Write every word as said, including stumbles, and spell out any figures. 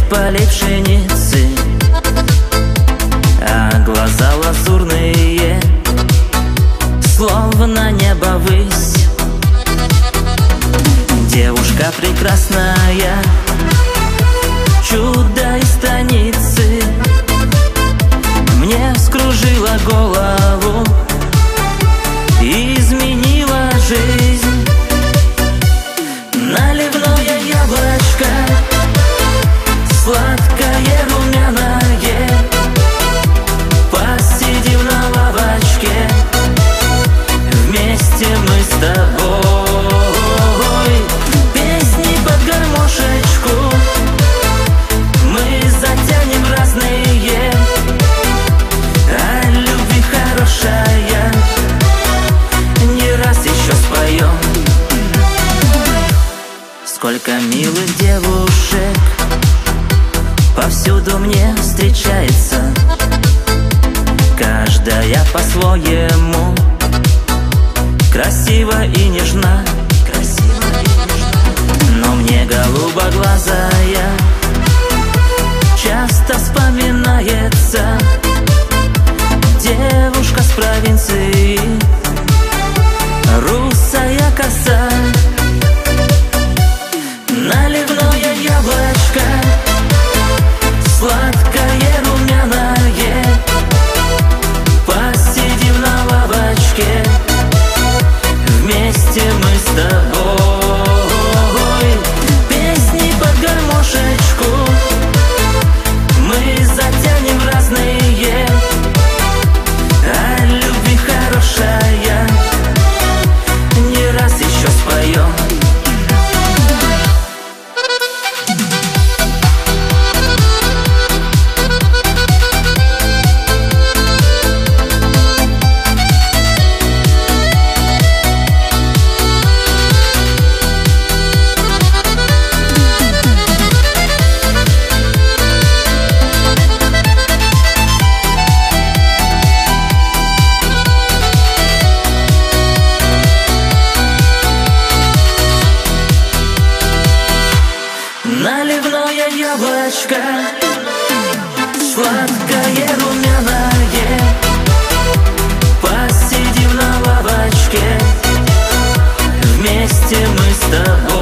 полей пшеницы, а глаза лазурные, словно небо высь. Девушка прекрасная, чудо из станицы, мне вскружила голову и изменила жизнь. Наливное яблочко, сладкое, румяное, посидим на лавочке, вместе мы с тобой. Песни под гармошечку мы затянем разные, а любви хорошая не раз еще споем. Сколько милых девушек повсюду мне встречается, каждая по-своему красива и нежна. Но мне голубоглазая часто вспоминается девушка с провинции, русая коса. Наливное яблочко, сладкое, румяное, посидим на лавочке, вместе мы с тобой. Песни под гармошечку мы затянем разные, а любви хорошая не раз еще споем. Наливное яблочко, сладкое, румяное, посидим на лавочке, вместе мы с тобой.